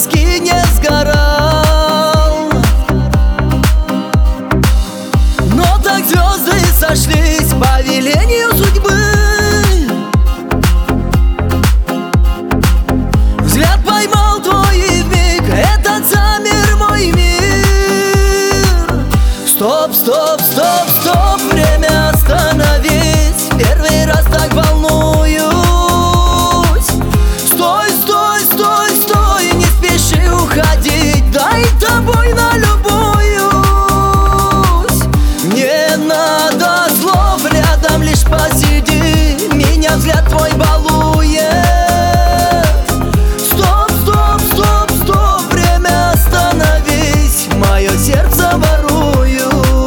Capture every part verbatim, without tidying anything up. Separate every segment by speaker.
Speaker 1: тоски не сгорал. Но так звезды сошлись по велению судьбы. Взгляд поймал твой и вмиг этот замер мой мир. Стоп, стоп, стоп, стоп, время остановись. Первый раз так волнуюсь. Стой, стой, стой, стой, не спеши уходить. Дай тобой налюбуюсь. Не надо слов, рядом лишь посиди. Меня взгляд твой балует. Стоп, стоп, стоп, стоп, время остановись. Мое сердце ворует.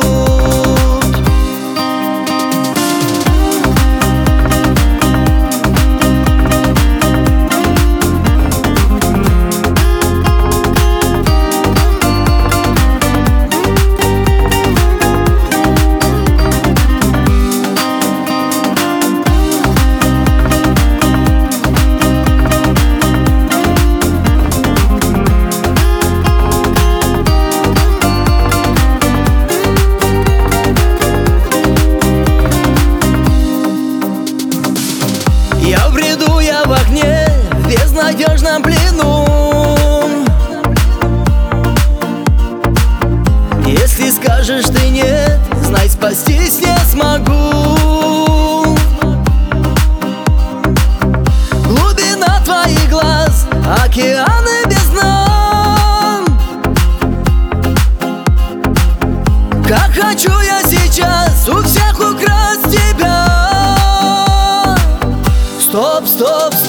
Speaker 1: Я в бреду, я в огне, в безнадежном плену. Если скажешь ты нет, знай, спастись не смогу. Глубина твоих глаз, океаны без дна. Как хочу я сейчас у всех украсть тебя. Стоп, стоп,